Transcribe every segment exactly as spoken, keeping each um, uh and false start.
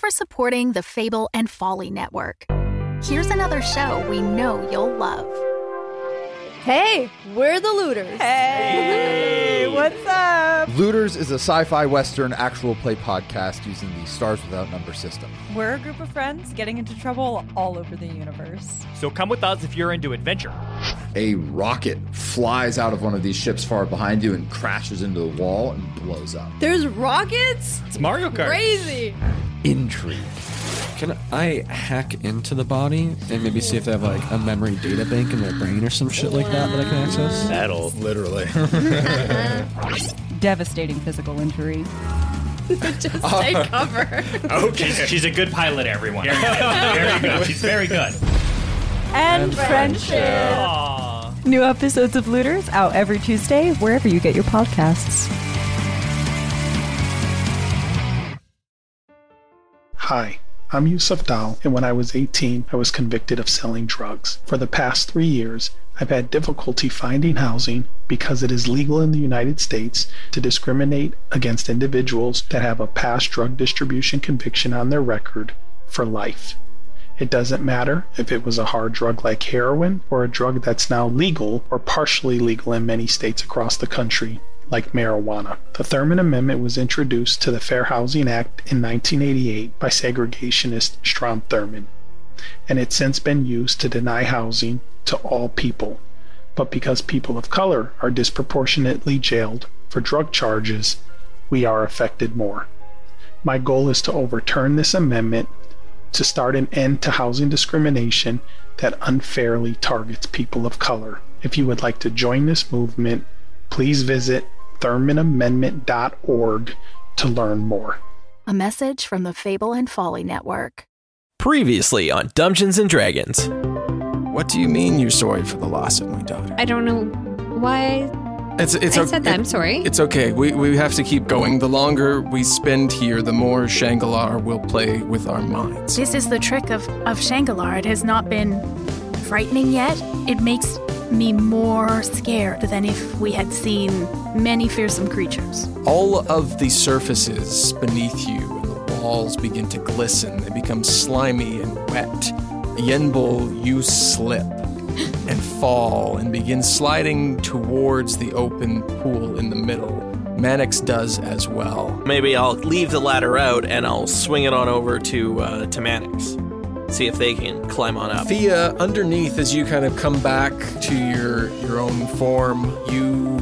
for supporting the Fable and Folly Network. Here's another show we know you'll love. Hey, we're the Looters. Hey, what's up? Looters is a sci-fi western actual play podcast using the Stars Without Number system. We're a group of friends getting into trouble all over the universe. So come with us if you're into adventure. A rocket flies out of one of these ships far behind you and crashes into the wall and blows up. There's rockets? It's Mario Kart. Crazy. Intrigue. Can I hack into the body and maybe see if they have like a memory data bank in their brain or some shit like that that I can access? That'll Literally. Devastating physical injury. Just take cover. Okay. She's, she's a good pilot, everyone. Very good. She's very good. And, And friendship. Aww. New episodes of Looters out every Tuesday, wherever you get your podcasts. Hi, I'm Yusuf Dal, and when I was eighteen, I was convicted of selling drugs. For the past three years, I've had difficulty finding housing because it is legal in the United States to discriminate against individuals that have a past drug distribution conviction on their record for life. It doesn't matter if it was a hard drug like heroin or a drug that's now legal or partially legal in many states across the country, like marijuana. The Thurman Amendment was introduced to the Fair Housing Act in nineteen eighty-eight by segregationist Strom Thurmond, and it's since been used to deny housing to all people. But because people of color are disproportionately jailed for drug charges, we are affected more. My goal is to overturn this amendment to start an end to housing discrimination that unfairly targets people of color. If you would like to join this movement, please visit thurman amendment dot org to learn more. A message from the Fable and Folly Network. Previously on Dungeons and Dragons. What do you mean you're sorry for the loss of my daughter? I don't know why It's it's I o- said that. it- I'm sorry. It's okay. We we have to keep going. The longer we spend here, the more Shangalar will play with our minds. This is the trick of, of Shangalar. It has not been frightening yet. It makes me more scared than if we had seen many fearsome creatures. All of the surfaces beneath you and the walls begin to glisten. They become slimy and wet. Yenbul, you slip and fall and begin sliding towards the open pool in the middle. Mannix does as well. Maybe I'll leave the ladder out and I'll swing it on over to uh, to Mannix. See if they can climb on up. Thea, underneath, as you kind of come back to your your own form, you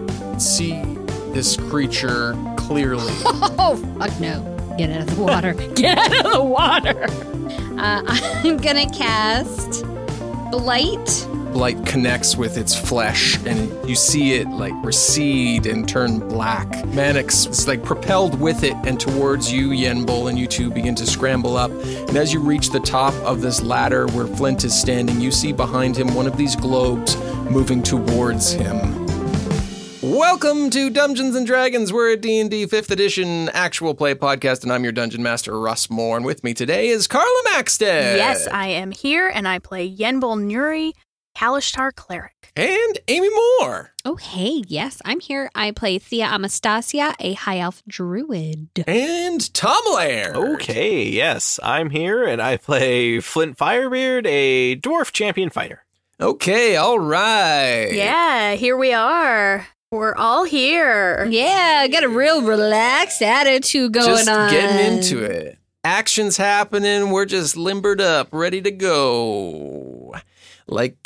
see this creature clearly. Oh, fuck no. Get out of the water. Get out of the water. Uh, I'm going to cast Blight. Blight connects with its flesh, and you see it like recede and turn black. Mannix is like propelled with it and towards you, Yenbul, and you two begin to scramble up. And as you reach the top of this ladder where Flint is standing, you see behind him one of these globes moving towards him. Welcome to Dungeons and Dragons. We're a D and D fifth edition actual play podcast, and I'm your Dungeon Master, Russ Moore. And with me today is Carla Maxted. Yes, I am here, and I play Yenbul Nuri, Kalishtar Cleric. And Amy Moore. Oh, hey, yes, I'm here. I play Thea Amastasia, a high elf druid. And Tom Laird. Okay, yes, I'm here and I play Flint Firebeard, a dwarf champion fighter. Okay, all right. Yeah, here we are. We're all here. Yeah, got a real relaxed attitude going Just on. getting into it. Action's happening. We're just limbered up, ready to go. Like,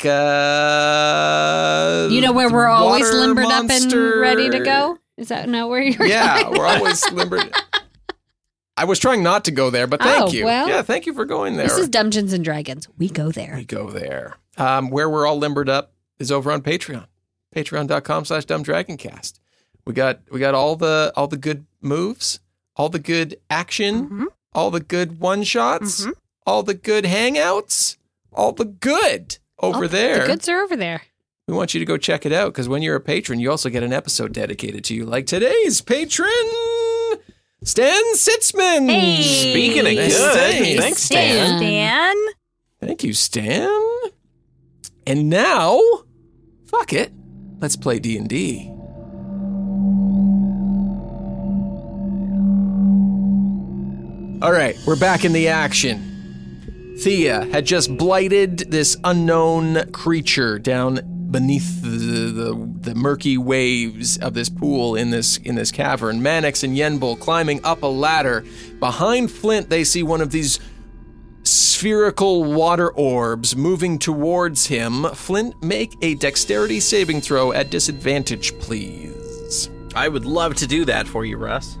uh... You know where we're always water limbered monster. up and ready to go? Is that not where you're Yeah, going? we're always limbered. I was trying not to go there, but thank Oh, you. well. Yeah, thank you for going there. This is Dungeons and Dragons. We go there. We go there. Um, where we're all limbered up is over on Patreon. Patreon.com slash dumbdragoncast. We got we got all the all the good moves, all the good action, Mm-hmm. all the good one shots, Mhm. all the good hangouts, all the good over Oh, there. The goods are over there. We want you to go check it out because when you're a patron, you also get an episode dedicated to you, like today's patron, Stan Sitzman. Hey. Speaking of Nice good, thanks. thanks, Stan. Stan. Thank you, Stan. And now, fuck it, let's play D and D. All right, we're back in the action. Thea had just blighted this unknown creature down beneath the, the the murky waves of this pool in this in this cavern. Mannix and Yenbul climbing up a ladder. Behind Flint, they see one of these spherical water orbs moving towards him. Flint, make a dexterity saving throw at disadvantage, please. I would love to do that for you, Russ.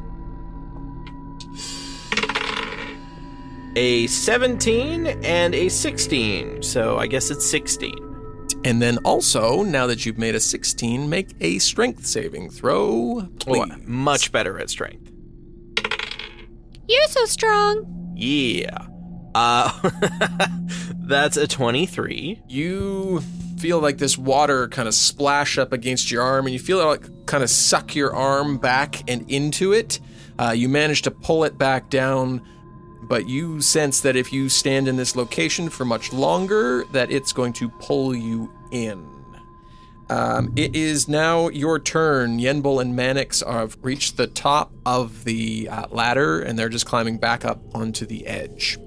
A seventeen and a sixteen, so I guess it's sixteen. And then also, now that you've made a sixteen, make a strength saving throw, please. Oh, I'm much better at strength. You're so strong. Yeah. Uh, that's a twenty-three. You feel like this water kind of splash up against your arm, and you feel it like kind of suck your arm back and into it. Uh, you manage to pull it back down, but you sense that if you stand in this location for much longer, that it's going to pull you in. Um, it is now your turn. Yenbul and Mannix have reached the top of the uh, ladder, and they're just climbing back up onto the edge.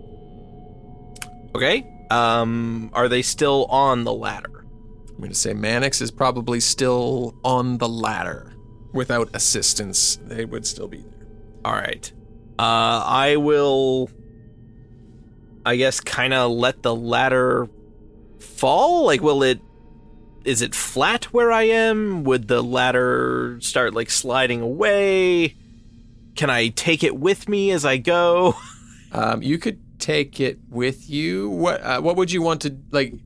Okay. Um, are they still on the ladder? I'm going to say Mannix is probably still on the ladder. Without assistance, they would still be there. All right. Uh, I will, I guess, kind of let the ladder fall? Like, will it, is it flat where I am? Would the ladder start, like, sliding away? Can I take it with me as I go? Um, you could take it with you. What, uh, what would you want to, like,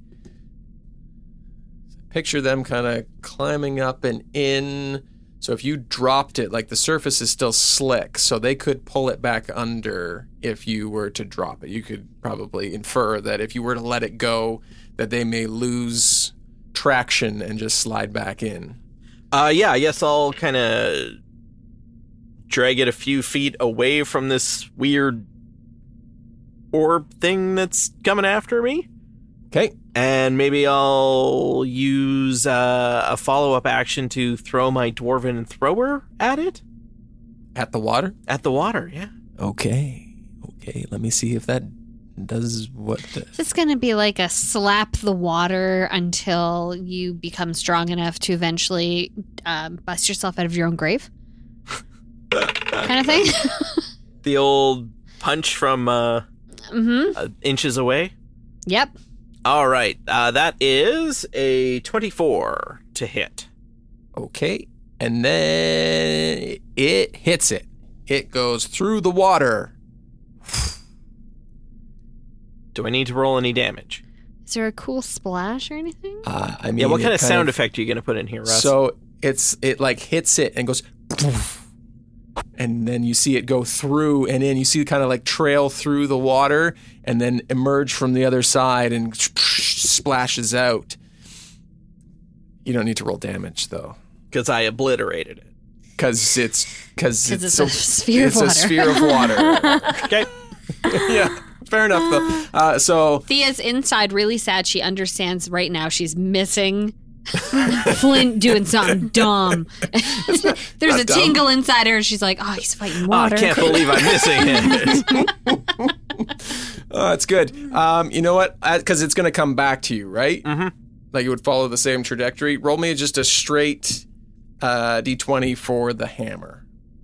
picture them kind of climbing up and in. So if you dropped it, like the surface is still slick, so they could pull it back under if you were to drop it. You could probably infer that if you were to let it go, that they may lose traction and just slide back in. Uh, yeah, I guess I'll kind of drag it a few feet away from this weird orb thing that's coming after me. Okay. And maybe I'll use uh, a follow-up action to throw my Dwarven thrower at it. At the water? At the water, yeah. Okay. Okay, let me see if that does what... The... Is this going to be like a slap the water until you become strong enough to eventually um, bust yourself out of your own grave? Kind of thing? The old punch from uh, mm-hmm. uh, inches away? Yep. All right, uh, that is a twenty-four to hit. Okay, and then it hits it. It goes through the water. Do I need to roll any damage? Is there a cool splash or anything? Uh, I mean, yeah, what kind of sound of, effect are you going to put in here, Russ? So it's it like hits it and goes, and then you see it go through and in. You see it kind of like trail through the water and then emerge from the other side and splashes out. You don't need to roll damage though, because I obliterated it. Because it's because it's, it's so, a sphere it's of water. a sphere of water. Okay. Yeah. Fair enough, though. Uh, so Thea's inside really sad. She understands right now she's missing Flint doing something dumb. There's a dumb. tingle inside her, and she's like, "Oh, he's fighting water." Oh, I can't believe I'm missing it. Oh, it's good. Um, you know what? Because it's going to come back to you, right? Mm-hmm. Like it would follow the same trajectory. Roll me just a straight uh, d twenty for the hammer.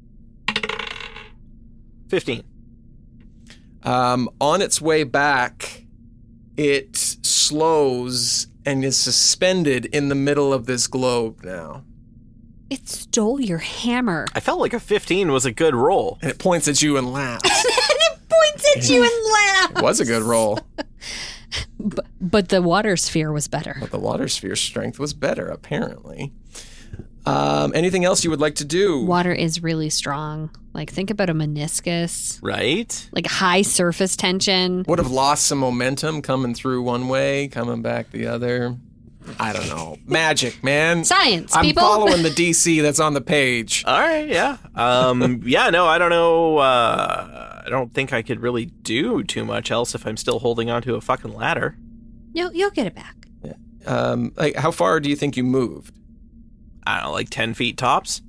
fifteen. Um, on its way back, it slows and is suspended in the middle of this globe now. It stole your hammer. I felt like a fifteen was a good roll. And it points at you and laughs. It points at you and laughs. It was a good roll. But, but the water sphere was better. But the water sphere strength was better, apparently. Um, anything else you would like to do? Water is really strong. Like, think about a meniscus. Right? Like high surface tension. Would have lost some momentum coming through one way, coming back the other. I don't know. Magic, man. Science, I'm people. following the D C that's on the page. All right, yeah. Um, yeah, no, I don't know. Uh, I don't think I could really do too much else if I'm still holding onto a fucking ladder. You'll, you'll get it back. Yeah. Um, like, how far do you think you moved? I don't know, like ten feet tops?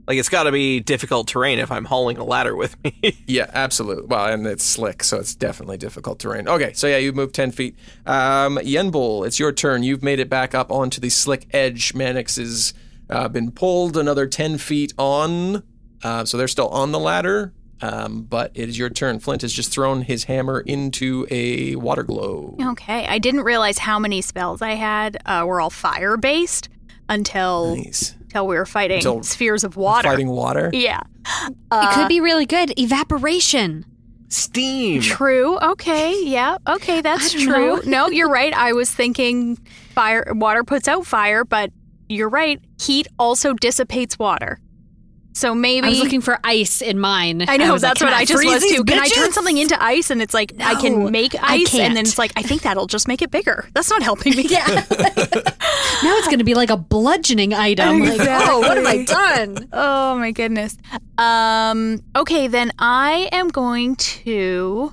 Like, it's got to be difficult terrain if I'm hauling a ladder with me. Yeah, absolutely. Well, and it's slick, so it's definitely difficult terrain. Okay, so yeah, you moved ten feet. Um, Yenbul, it's your turn. You've made it back up onto the slick edge. Mannix has uh, been pulled another ten feet on, uh, so they're still on the ladder, um, but it is your turn. Flint has just thrown his hammer into a water globe. Okay, I didn't realize how many spells I had uh, were all fire-based until... Nice. Until we were fighting Until spheres of water. Fighting water? Yeah. It Uh, could be really good. Evaporation. Steam. True. Okay. Yeah. Okay. That's I don't true. know. No, you're right. I was thinking fire. Water puts out fire, but you're right. Heat also dissipates water. So maybe I was looking for ice in mine. I know was like, that's "Can what I just freeze was these too. Can I turn bitches?" something into ice? And it's like I No, can make I ice, and then can't. it's like I think that'll just make it bigger. That's not helping me. Yeah. Now it's going to be like a bludgeoning item. Like, oh, what have I done? Oh my goodness. Um. Okay, then I am going to.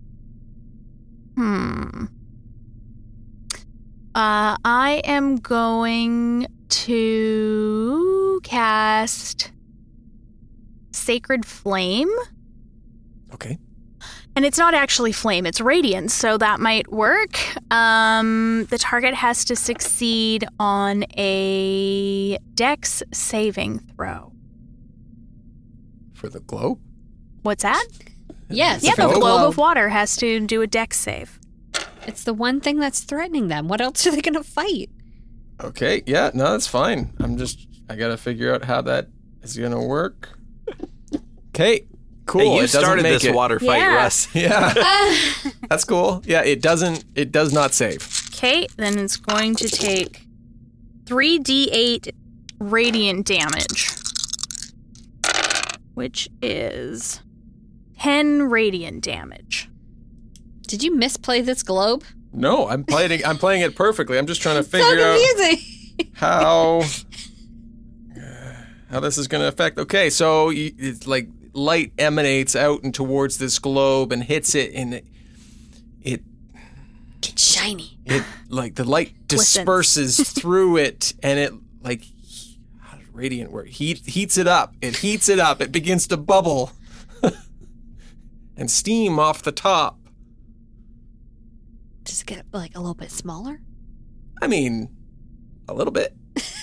Hmm. Uh, I am going to cast Sacred Flame. Okay. And it's not actually flame, it's radiance, so that might work. Um, the target has to succeed on a dex saving throw. For the globe? What's that? Yes. Yeah, for the the globe globe. of water has to do a dex save. It's the one thing that's threatening them. What else are they going to fight? Okay, yeah, no, that's fine. I'm just, I gotta figure out how that is gonna work. Okay, cool. Hey, you It doesn't started make this it. water fight, Yeah. Russ. Yeah, that's cool. Yeah, it doesn't, it does not save. Okay, then it's going to take three d eight radiant damage, which is ten radiant damage. Did you misplay this globe? No, I'm playing it, I'm playing it perfectly. I'm just trying to So figure out confusing. how, how this is gonna affect. Okay, so you, it's like light emanates out and towards this globe and hits it, and it, it It's shiny. It like the light Glistens. disperses through it, and it like how does radiant work? Heat heats it up. It heats it up. It begins to bubble, and steam off the top. Does it get like a little bit smaller? I mean, a little bit.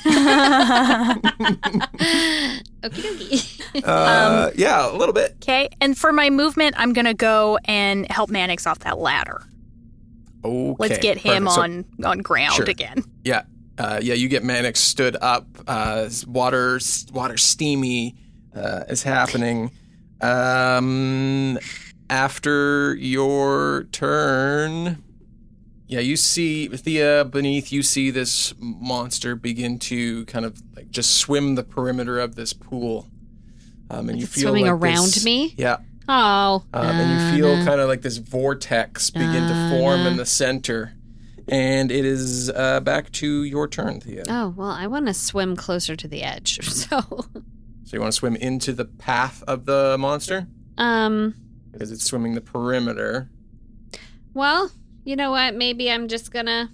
Okie dokie. Uh, yeah, a little bit. Okay, and for my movement, I'm going to go and help Mannix off that ladder. Okay. Let's get him perfect. So- on, on ground Sure. again. Yeah, uh, yeah. You get Mannix stood up. Uh, water, water, steamy uh, is happening. Um, after your turn, yeah, you see Thea beneath. You see this monster begin to kind of like just swim the perimeter of this pool, um, and you it's feel swimming like around this- me? Yeah. Oh. Um, and you feel Uh, kind of like this vortex begin to form in the center. And it is uh, back to your turn, Thea. Oh, well, I want to swim closer to the edge. So, So you want to swim into the path of the monster? um, Because it's swimming the perimeter. well, you know what? Maybe I'm just gonna.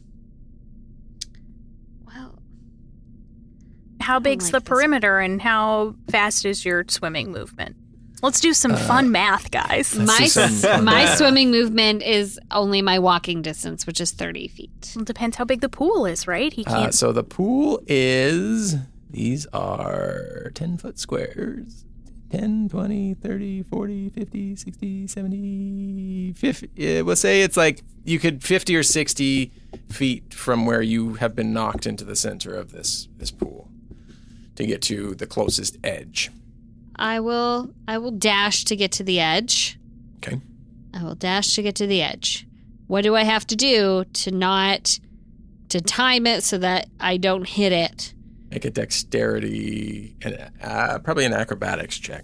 Well, How don't big's like the this. perimeter and how fast is your swimming movement? Let's do some fun math, guys. Let's my do some fun my math. swimming movement is only my walking distance, which is thirty feet. It depends how big the pool is, right? He Uh, can't. so the pool is, these are ten foot squares. ten, twenty, thirty, forty, fifty, sixty, seventy, fifty. Yeah, we'll say it's like you could fifty or sixty feet from where you have been knocked into the center of this, this pool to get to the closest edge. I will I will dash to get to the edge. Okay. I will dash to get to the edge. What do I have to do to not to time it so that I don't hit it? Make a dexterity and uh, probably an acrobatics check.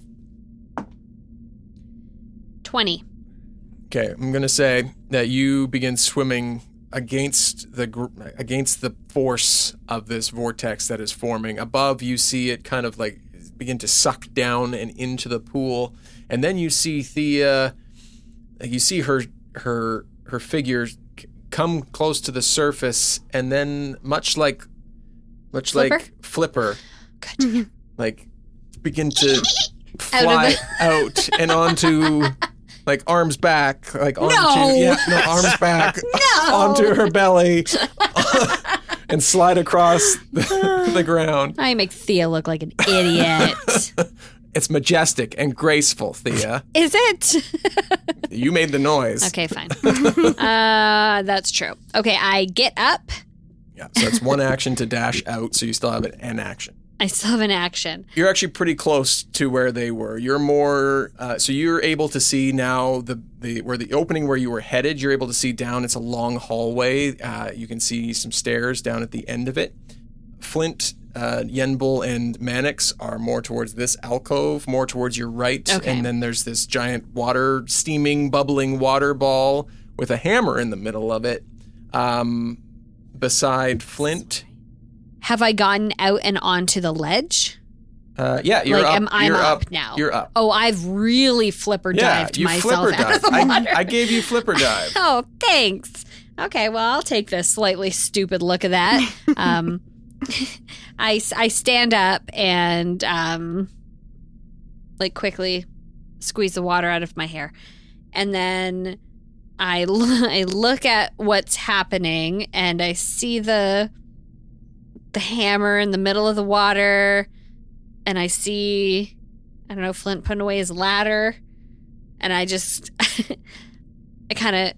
twenty. Okay, I'm gonna say that you begin swimming against the gr- against the force of this vortex that is forming. Above, you see it kind of like begin to suck down and into the pool, and then you see Thea. You see her her her figure c- come close to the surface, and then much like much Flipper? like Flipper, Good. like begin to fly out and onto, like, arms back, like onto, No. yeah, no, arms back, No. onto her belly, and slide across the, the ground. I make Thea look like an idiot. It's majestic and graceful, Thea. Is it? You made the noise. Okay, fine. uh, that's true. Okay, I get up. Yeah, so it's one action to dash out, so you still have an action. I still have an action. You're actually pretty close to where they were. You're more, uh, so you're able to see now the, the where the opening where you were headed. You're able to see down. It's a long hallway. Uh, you can see some stairs down at the end of it. Flint, uh, Yenbul, and Mannix are more towards this alcove, more towards your right. Okay. And then there's this giant water, steaming, bubbling water ball with a hammer in the middle of it. Um, beside Flint. Have I gotten out and onto the ledge? Uh, yeah, you're like, up. am I'm you're up, up now. You're up. Oh, I've really flipper Yeah, dived you myself flipper out of dive. the water. I, I gave you flipper dive. Oh, thanks. Okay, well, I'll take the slightly stupid look of that. Um, I, I stand up and um, like quickly squeeze the water out of my hair. And then I, l- I look at what's happening and I see the the hammer in the middle of the water. And I see, I don't know, Flint putting away his ladder. And I just, I kind of,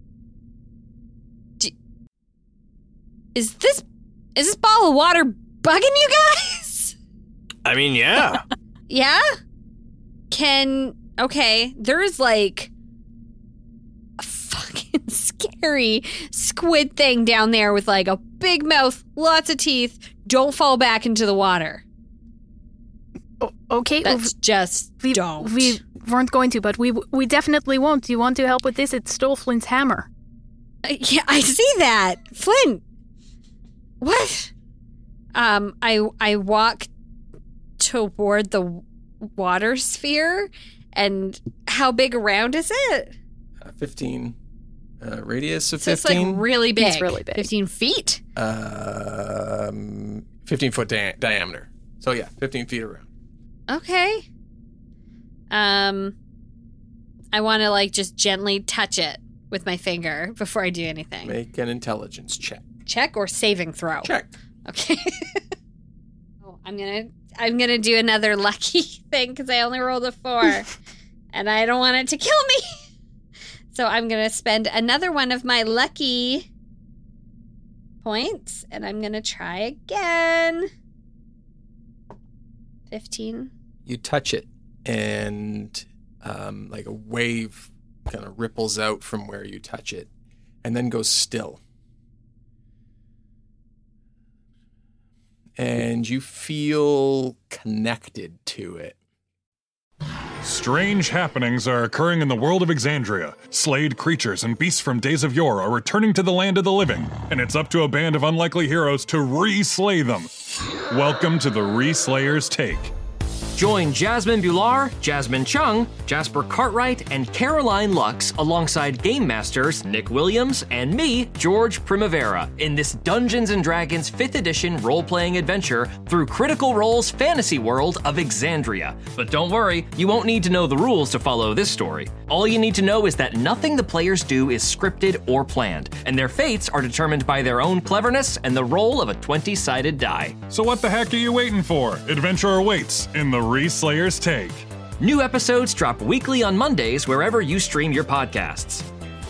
is this, is this ball of water bugging you guys? I mean, yeah. Yeah? Can, okay, there's like a fucking scary squid thing down there with like a big mouth, lots of teeth. Don't fall back into the water. O- okay, That's just we, don't. we weren't going to, but we we definitely won't. Do you want to help with this? It stole Flint's hammer. Uh, Yeah, I see that. Flint. What? Um, I I walk toward the water sphere, and how big around is it? Uh, fifteen. Uh, radius of So it's fifteen. like really big. It's really big. Fifteen feet. Um, fifteen foot di- diameter. So yeah, fifteen feet around. Okay. Um, I want to like just gently touch it with my finger before I do anything. Make an intelligence check. Check or saving throw? Check. Okay. oh, I'm gonna I'm gonna do another lucky thing because I only rolled a four, and I don't want it to kill me. So I'm gonna spend another one of my lucky points, and I'm gonna try again. Fifteen. You touch it, and um, like a wave kind of ripples out from where you touch it, and then goes still. And you feel connected to it. Strange happenings are occurring in the world of Exandria. Slayed creatures and beasts from days of yore are returning to the land of the living, and it's up to a band of unlikely heroes to re-slay them. Welcome to the Re-Slayer's Take. Join Jasmine Bular, Jasmine Chung, Jasper Cartwright, and Caroline Lux alongside Game Masters Nick Williams and me, George Primavera, in this Dungeons and Dragons fifth edition role-playing adventure through Critical Role's fantasy world of Exandria. But don't worry, you won't need to know the rules to follow this story. All you need to know is that nothing the players do is scripted or planned, and their fates are determined by their own cleverness and the roll of a twenty-sided die. So what the heck are you waiting for? Adventure awaits in the Re-Slayer's Take. New episodes drop weekly on Mondays wherever you stream your podcasts.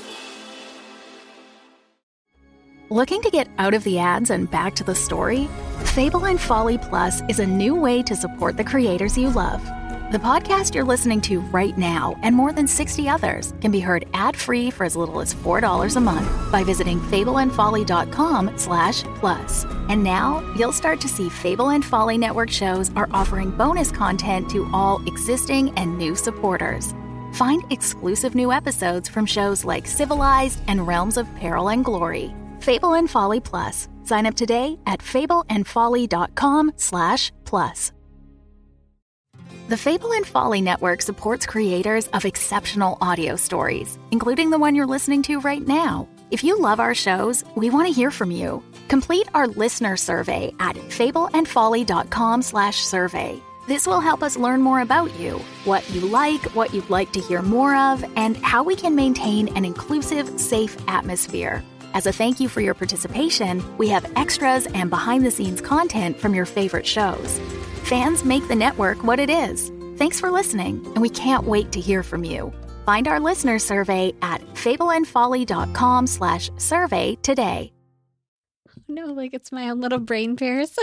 Looking to get out of the ads and back to the story? Fable and Folly Plus is a new way to support the creators you love. The podcast you're listening to right now and more than sixty others can be heard ad-free for as little as four dollars a month by visiting fableandfolly.com slash plus. And now you'll start to see Fable and Folly Network shows are offering bonus content to all existing and new supporters. Find exclusive new episodes from shows like Civilized and Realms of Peril and Glory. Fable and Folly Plus. Sign up today at fableandfolly.com slash plus. The Fable and Folly Network supports creators of exceptional audio stories, including the one you're listening to right now. If you love our shows, we want to hear from you. Complete our listener survey at fableandfolly.com slash survey. This will help us learn more about you, what you like, what you'd like to hear more of, and how we can maintain an inclusive, safe atmosphere. As a thank you for your participation, we have extras and behind-the-scenes content from your favorite shows. Fans make the network what it is. Thanks for listening, and we can't wait to hear from you. Find our listener survey at fableandfolly.com slash survey today. No, like it's my own little brain parasite.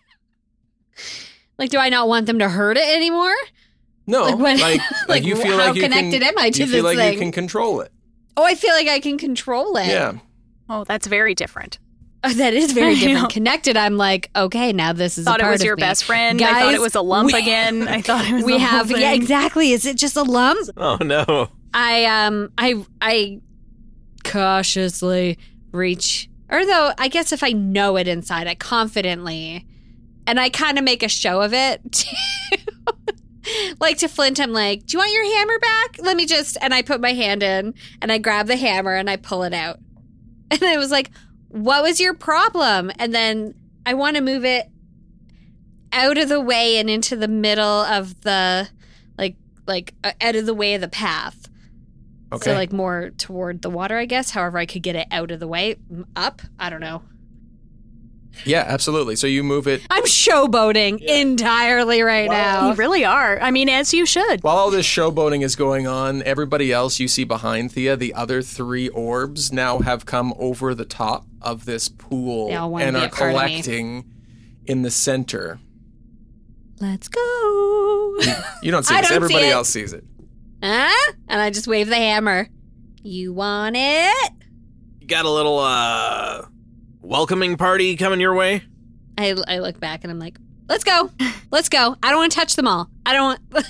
Like, do I not want them to hurt it anymore? No, like, when, like, like, like you feel how like you connected can, am I to you this feel like thing? you can control it. Oh, I feel like I can control it. Yeah. Oh, that's very different. Oh, that is very different. Connected, I'm like, okay, now this is thought a part it was of your me. best friend. Guys, I thought it was a lump we, again. I thought it was we the have whole yeah, thing. exactly. Is it just a lump? Oh no. I um I I cautiously reach, or though I guess if I know it inside, I confidently, and I kind of make a show of it. Too. Like to Flint, I'm like, do you want your hammer back? Let me just, and I put my hand in and I grab the hammer and I pull it out. And I was like, what was your problem? And then I want to move it out of the way and into the middle of the, like, like uh, out of the way of the path. Okay. So like more toward the water, I guess. However, I could get it out of the way, up. I don't know. Yeah, absolutely. So you move it. I'm showboating yeah. entirely right now. You really are. I mean, as you should. While all this showboating is going on, everybody else you see behind Thea, the other three orbs now have come over the top of this pool and are collecting in the center. Let's go. You, you don't see I this. Don't Everybody see else sees it. Huh? And I just wave the hammer. You want it? You got a little, uh... welcoming party coming your way? I, I look back and I'm like, let's go. Let's go. I don't want to touch them all. I don't want...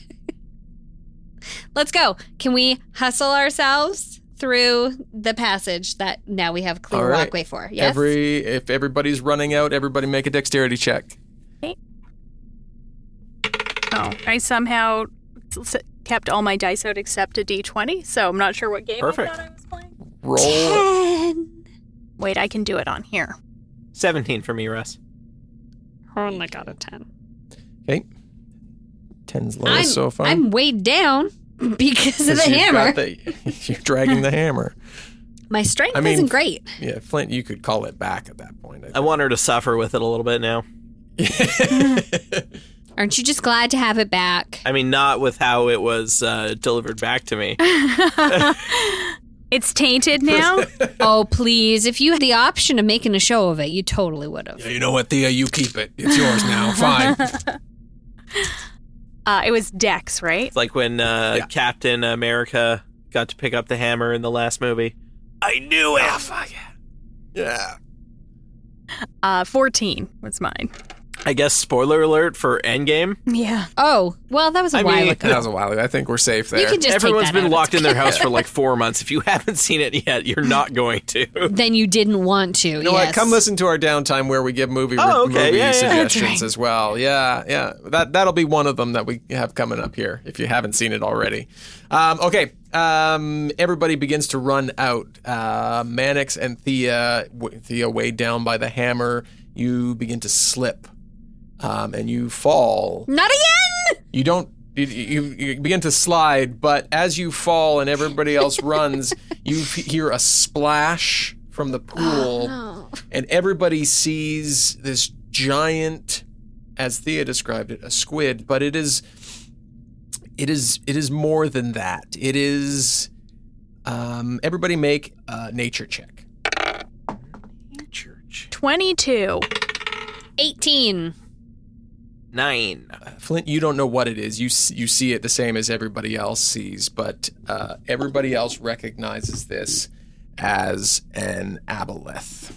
Let's go. Can we hustle ourselves through the passage that now we have clear right. walkway for? Yes? Every If everybody's running out, everybody make a dexterity check. Okay. Oh, I somehow kept all my dice out except a d twenty, so I'm not sure what game Perfect. I thought I was playing. Roll. Ten. Wait, I can do it on here. seventeen for me, Russ. Oh my god, a ten. Okay. Ten's lowest so far. I'm weighed down because of the you've hammer. got the- you're dragging the hammer. My strength I mean, isn't great. Yeah, Flint, you could call it back at that point. I, I want her to suffer with it a little bit now. Aren't you just glad to have it back? I mean, not with how it was uh, delivered back to me. It's tainted now? Oh, please. If you had the option of making a show of it, you totally would have. Yeah, you know what, Thea? You keep it. It's yours now. Fine. Uh, it was Dex, right? It's like when uh, yeah. Captain America got to pick up the hammer in the last movie. I knew it! Oh, fuck yeah. Yeah. Uh, fourteen was mine. I guess spoiler alert for Endgame. Yeah. Oh, well, that was a I while mean, ago. That was a while ago. I think we're safe there. You can just Everyone's take that been out. locked in their house for like four months. If you haven't seen it yet, you're not going to. Then you didn't want to. You know yes. what? Come listen to our downtime where we give movie, Oh, okay. movie Yeah, yeah. suggestions That's right. as well. Yeah, yeah. That, that'll be one of them that we have coming up here if you haven't seen it already. Um, okay. Um, everybody begins to run out. Uh, Mannix and Thea, Thea weighed down by the hammer. You begin to slip. Um, and you fall. Not again! You don't. You, you, you begin to slide, but as you fall and everybody else runs, you f- hear a splash from the pool, Oh, no. and everybody sees this giant, as Thea described it, a squid. But it is, it is, it is more than that. It is. Um, everybody make a nature check. Nature check. twenty-two. eighteen. Nine. Uh, Flint, you don't know what it is. You you see it the same as everybody else sees, but uh, everybody else recognizes this as an aboleth.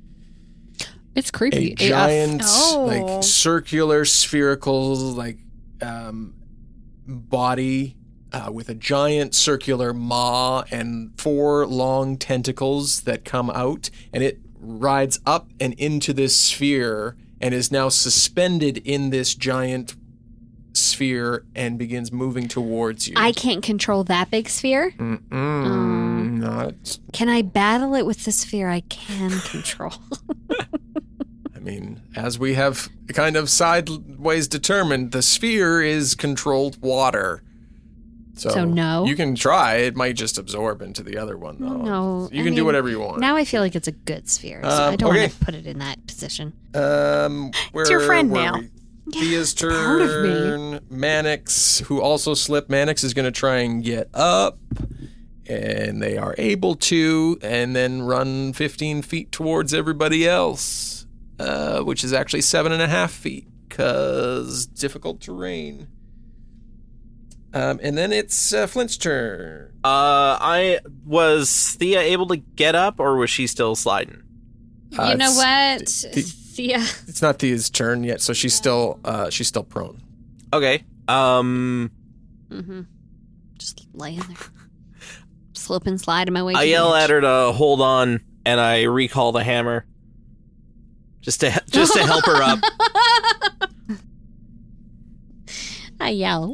It's creepy. A giant, Oh. like circular, spherical, like um, body uh, with a giant circular maw and four long tentacles that come out, and it rides up and into this sphere and is now suspended in this giant sphere and begins moving towards you. I can't control that big sphere. Mm-mm, Um, not. Can I battle it with the sphere I can control? I mean, as we have kind of sideways determined, the sphere is controlled water. So, So no? You can try. It might just absorb into the other one, though. No. You I can do mean, whatever you want. Now I feel like it's a good sphere, so Um, I don't okay. want to put it in that position. Um, where, your friend where now. we- Thea's part of me. turn. Mannix, who also slipped. Mannix is going to try and get up, and they are able to, and then run fifteen feet towards everybody else, uh, which is actually seven and a half feet, because difficult terrain. Um, and then it's uh, Flint's turn. Uh, I was Thea able to get up, or was she still sliding? Uh, you know it's- what? the- Thea. It's not Thea's turn yet, so she's still uh, she's still prone. Okay. Um, Mm-hmm. Just laying there. Slip and slide my way to I the yell edge. at her to hold on, and I recall the hammer, just to just to help her up. I yell.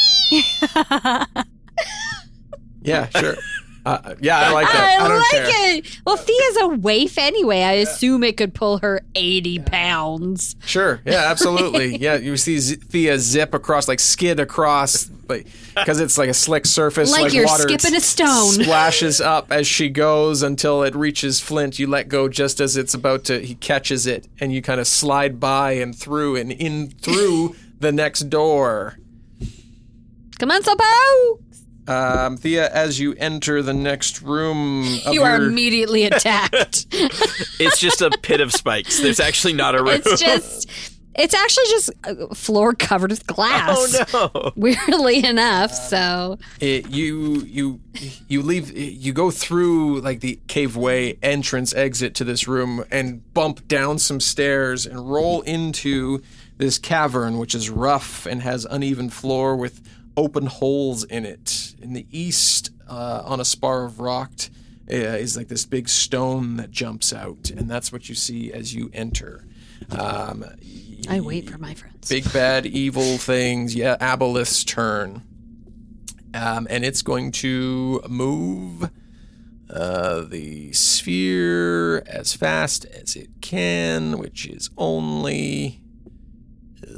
Yeah, sure. Uh, yeah, I like that. I, I don't like care. it. Well, Thea's a waif anyway. I assume it could pull her eighty pounds. Sure. Yeah, absolutely. Yeah, you see Z- Thea zip across, like skid across, like because it's like a slick surface, Like like, you're water skipping a stone. splashes up as she goes until it reaches Flint. You let go just as it's about to. He catches it, and you kind of slide by and through and in through the next door. Come on, Sopo! Um, Thea, as you enter the next room, of You are your- immediately attacked. It's just a pit of spikes. There's actually not a room. It's just, it's actually just a floor covered with glass. Oh no! Weirdly enough, so It, you you you leave you go through like the caveway entrance exit to this room and bump down some stairs and roll into this cavern, which is rough and has uneven floor with open holes in it. In the east, uh, on a spar of rock, uh, is like this big stone that jumps out, and that's what you see as you enter. Um, I wait for my friends. Big bad evil things. Yeah, Aboleth's turn. Um, and it's going to move uh, the sphere as fast as it can, which is only... Uh,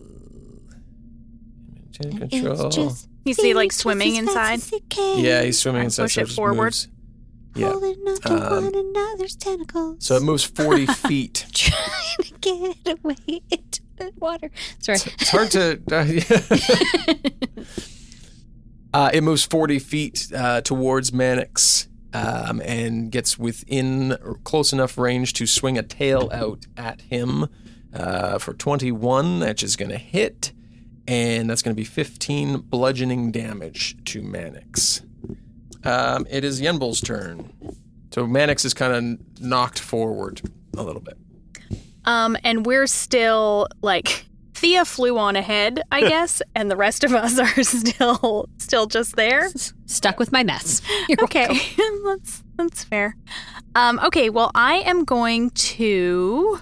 control. You see, like, swimming inside? Yeah, he's swimming I inside. push so it just forward. moves. Yeah. Um, one another's tentacles. so it moves forty feet. Trying to get away into the water. Sorry. It's hard to. Uh, uh, it moves forty feet uh, towards Mannix um, and gets within close enough range to swing a tail out at him uh, for twenty-one, which is going to hit, and that's going to be fifteen bludgeoning damage to Mannix. Um, it is Yenbul's turn. So Mannix is kind of knocked forward a little bit. Um, and we're still like Thea flew on ahead, I guess, and the rest of us are still still just there. Stuck with my mess. You're okay, that's that's fair. Um, okay, well, I am going to.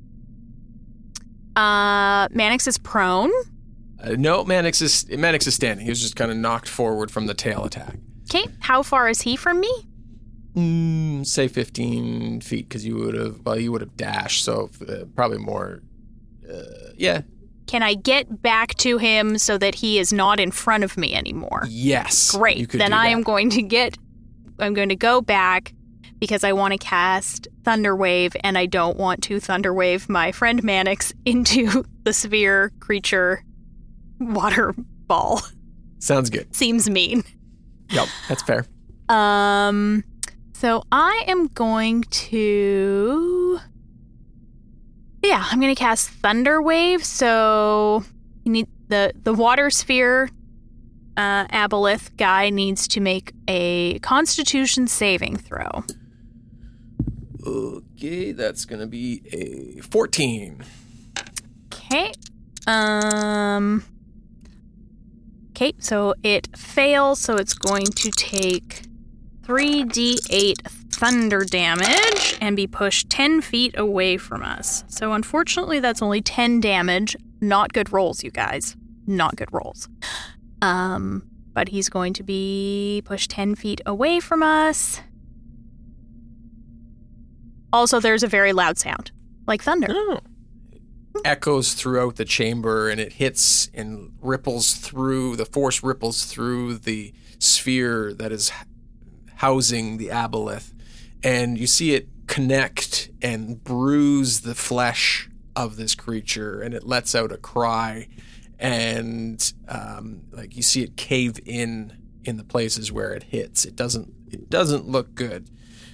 Uh, Mannix is prone. Uh, no, Mannix is Mannix is standing. He was just kind of knocked forward from the tail attack. Okay, how far is he from me? Mm, say fifteen feet, because you would have, well, you would have dashed, so uh, probably more, uh, yeah. Can I get back to him so that he is not in front of me anymore? Yes. Great. You could Then do I that. am going to get, I'm going to go back because I want to cast Thunderwave, and I don't want to Thunderwave my friend Mannix into the sphere creature water ball. Sounds good. Seems mean. Yep, that's fair. Um, so I am going to, yeah, I'm going to cast Thunder Wave. So you need the the water sphere. Uh, Aboleth guy needs to make a Constitution saving throw. Okay, that's gonna be a fourteen. Okay. Um. Okay, so it fails, so it's going to take three d eight thunder damage and be pushed ten feet away from us. So unfortunately, that's only ten damage. Not good rolls, you guys. Not good rolls. Um, but he's going to be pushed ten feet away from us. Also, there's a very loud sound. like thunder. Oh. Echoes throughout the chamber, and it hits and ripples through, the force ripples through the sphere that is housing the aboleth, and you see it connect and bruise the flesh of this creature, and it lets out a cry, and um, like you see it cave in in the places where it hits. It doesn't it doesn't look good.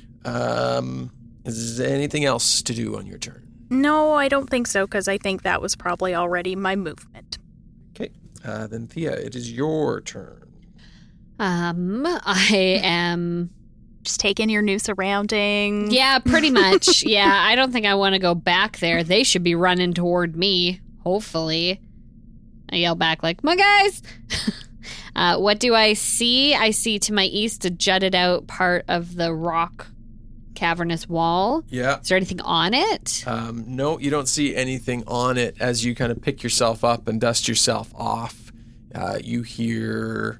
Um, is there anything else to do on your turn? No, I don't think so, because I think that was probably already my movement. Okay, uh, then Thea, it is your turn. Um, I am just taking your new surroundings. Yeah, pretty much. Yeah, I don't think I want to go back there. They should be running toward me, hopefully. I yell back like, "My guys!" uh, what do I see? I see to my east a jutted out part of the rock cavernous wall. Yeah. Is there anything on it? Um, no, you don't see anything on it. As you kind of pick yourself up and dust yourself off, uh, you hear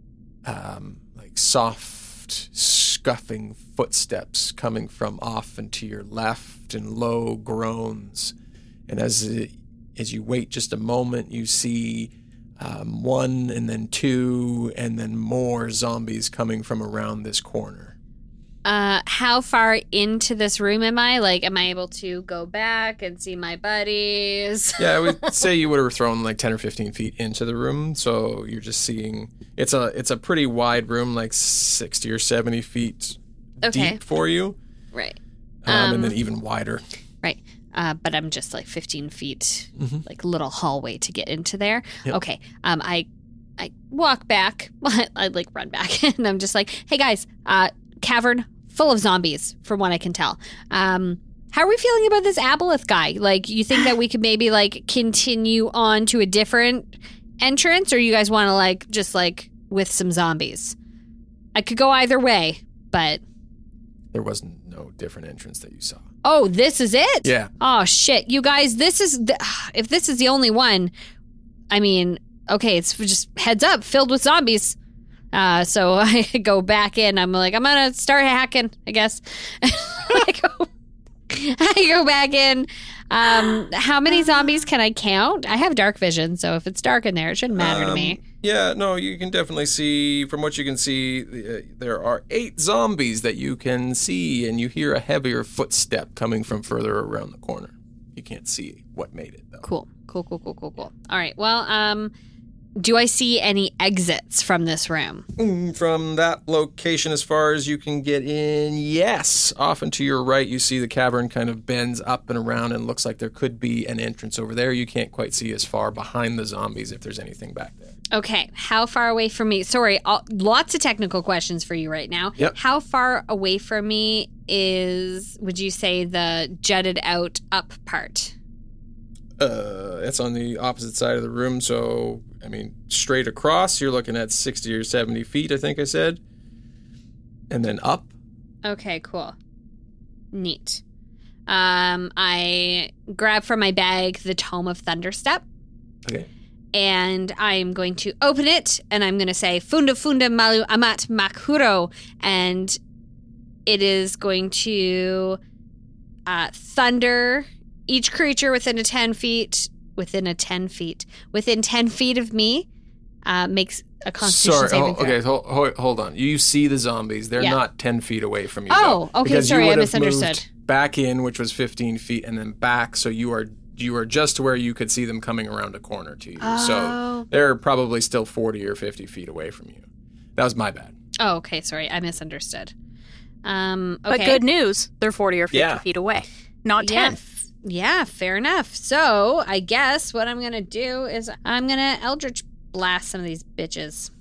um, like soft, scuffing footsteps coming from off and to your left, and low groans. And as it, as you wait just a moment, you see um, one, and then two, and then more zombies coming from around this corner. Uh, how far into this room am I? Like, am I able to go back and see my buddies? Yeah, I would say you would have thrown like ten or fifteen feet into the room, so you're just seeing it's a it's a pretty wide room, like sixty or seventy feet Okay. deep for you, Right. um, Um, and then even wider. Right. Uh, but I'm just like fifteen feet, Mhm. like little hallway to get into there. Yep. Okay. Um, I I walk back. I like run back, and I'm just like, "Hey guys, uh, cavern full of zombies, from what I can tell. Um, how are we feeling about this aboleth guy? Like, you think that we could maybe like continue on to a different entrance, or you guys want to like just like with some zombies? I could go either way, but There wasn't no different entrance that you saw. oh, this is it? Yeah. Oh shit, you guys, this is the, if this is the only one, I mean, okay, it's just heads up, filled with zombies. Uh, so I go back in. I'm like, I'm gonna start hacking, I guess. I go, I go back in. Um, how many zombies can I count? I have dark vision, so if it's dark in there, it shouldn't matter to me. Um, Yeah, no, you can definitely see, from what you can see, uh, there are eight zombies that you can see, and you hear a heavier footstep coming from further around the corner. You can't see what made it, though. Cool, cool, cool, cool, cool, cool. All right, well, um, do I see any exits from this room? Mm, From that location, as far as you can get in, yes. Off and to your right, you see the cavern kind of bends up and around, and looks like there could be an entrance over there. You can't quite see as far behind the zombies if there's anything back there. Okay, how far away from me? Sorry, all, lots of technical questions for you right now. Yep. How far away from me is, would you say, the jutted out up part? Uh, it's on the opposite side of the room, so, I mean, straight across, you're looking at sixty or seventy feet, I think I said. And then up. Okay, cool. Neat. Um, I grab from my bag the Tome of Thunderstep. Okay. And I'm going to open it, and I'm going to say, Funda Funda Malu Amat Makuro. And it is going to uh, thunder each creature within a ten feet, within a ten feet, within ten feet of me, uh, makes a Constitution Sorry, saving oh, throw. okay, hold, hold, hold on. You see the zombies. They're Yeah. not ten feet away from you. Oh, though, okay, because sorry, you I would have misunderstood. moved back in, which was fifteen feet, and then back, so you are you are just to where you could see them coming around a corner to you. Oh. So they're probably still forty or fifty feet away from you. That was my bad. Oh, okay, sorry, I misunderstood. Um, okay. But good news, they're forty or fifty Yeah. feet away, not Yeah, ten. f- Yeah, fair enough. So I guess what I'm gonna do is I'm gonna Eldritch Blast some of these bitches.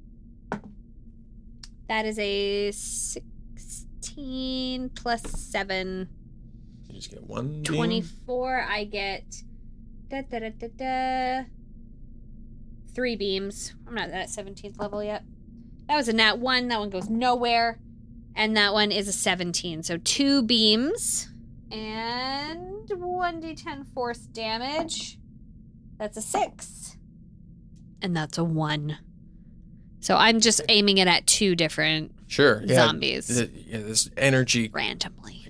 That is a sixteen plus seven. You just get one. beam? twenty-four. I get da, da, da, da, da, three beams. I'm not at seventeenth level yet. That was a nat one. That one goes nowhere. And that one is a seventeen. So two beams and one d ten force damage. That's a six. And that's a one. So I'm just aiming it at two different Sure. Yeah, zombies th- yeah, this energy randomly.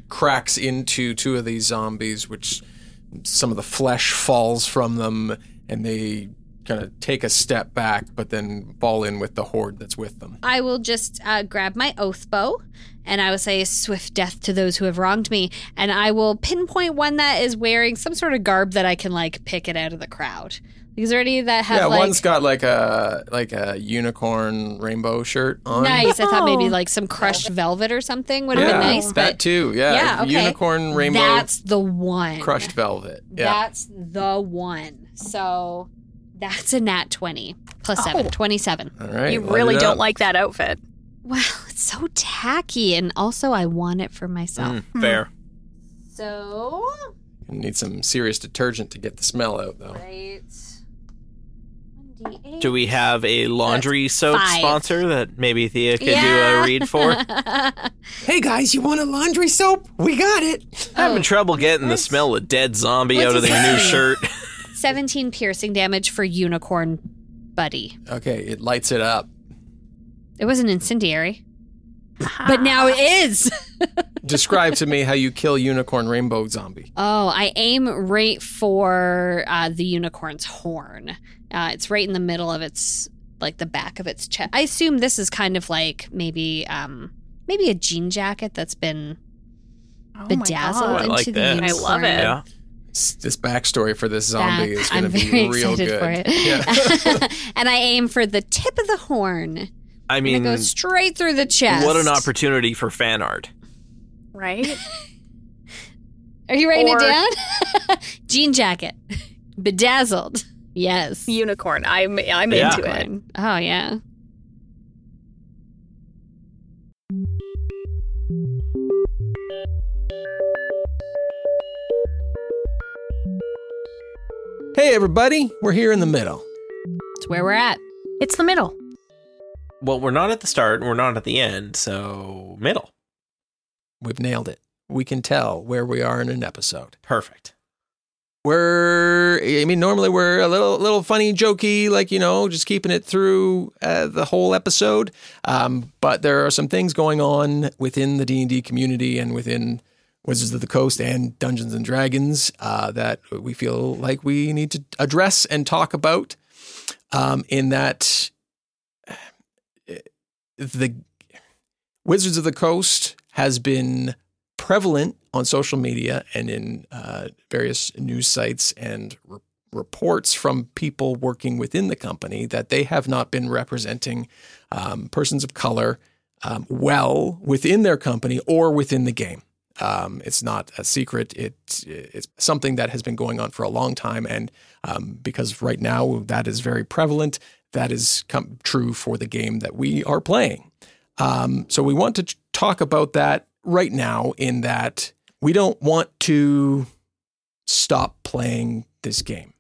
cracks into two of these zombies, which some of the flesh falls from them, and they kind of take a step back, but then fall in with the horde that's with them. I will just uh, grab my oath bow, and I will say, swift death to those who have wronged me, and I will pinpoint one that is wearing some sort of garb that I can, like, pick it out of the crowd. Is there any that have, yeah, like... one's got, like, a like a unicorn rainbow shirt on. Nice. I thought maybe, Oh. like, some crushed velvet or something would have Yeah, been nice. that but too, yeah. Yeah, okay. Unicorn, rainbow, That's the one. crushed velvet. Yeah. That's the one. So that's a nat twenty. Plus seven. Oh. twenty-seven. All right. You light really it don't up. like that outfit. Wow, it's so tacky. And also, I want it for myself. Mm, fair. So... You need some serious detergent to get the smell out, though. Right. one d eight. Do we have a laundry soap five. sponsor that maybe Thea could Yeah. do a read for? Hey, guys, you want a laundry soap? We got it. I'm having trouble getting the smell of dead zombie What's out of his their new name? shirt. seventeen piercing damage for Unicorn Buddy. Okay, it lights it up. It wasn't incendiary. But now it is. Describe to me how you kill unicorn rainbow zombie. Oh, I aim right for uh, the unicorn's horn. Uh, it's right in the middle of its, like the back of its chest. I assume this is kind of like maybe, um, maybe a jean jacket that's been Oh bedazzled my I into like the that. unicorn. I love it. Yeah. This this backstory for this zombie That- is going I'm to be very real excited good. for it. Yeah. And I aim for the tip of the horn. I And mean, it goes straight through the chest. what an opportunity for fan art. Right? Are you writing Or- it down? Jean jacket. Bedazzled. Yes. Unicorn. I'm I'm Yeah. into it. Oh, yeah. Hey, everybody, we're here in the middle. It's where we're at. It's the middle. Well, we're not at the start and we're not at the end, so middle. We've nailed it. We can tell where we are in an episode. Perfect. We're, I mean, normally we're a little, little funny, jokey, like, you know, just keeping it through uh, the whole episode. Um, but there are some things going on within the D and D community and within Wizards of the Coast and Dungeons and Dragons uh, that we feel like we need to address and talk about. Um, in that the Wizards of the Coast has been prevalent on social media and in uh, various news sites and re- reports from people working within the company that they have not been representing um, persons of color um, well within their company or within the game. Um, it's not a secret. It, it's something that has been going on for a long time. And um, because right now that is very prevalent, that is come true for the game that we are playing. Um, so we want to talk about that right now in that we don't want to stop playing this game.